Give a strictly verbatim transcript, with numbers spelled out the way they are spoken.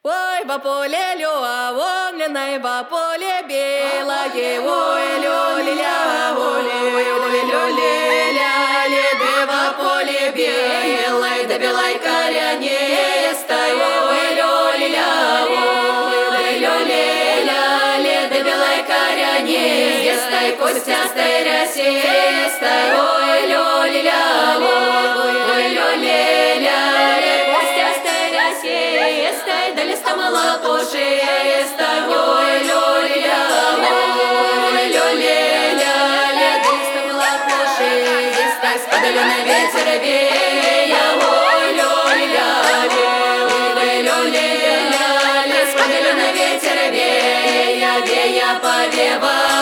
Ой, во поле лёа, огненной, во поле белое, ой, лё-ли-ля, ой, лё-ли-лё-ли-ля, лебе, во поле белой, да белой корянистой, ой, лё-ли-ля, ой, лё-ли-ля, лебе, белой корянистой, костястой, рясистой, ой, лё-ли-ля, ой, лё-ли-ля, костястой, рясистой, да листом лопушистой, ой, лё-ли-ля, ой, лё-ли-ля, да листом лопушистой, сподаленный ветер вея, ой, лё-ли-ля, ой, лё-ли-ля, сподаленный ветер вея, вея повева.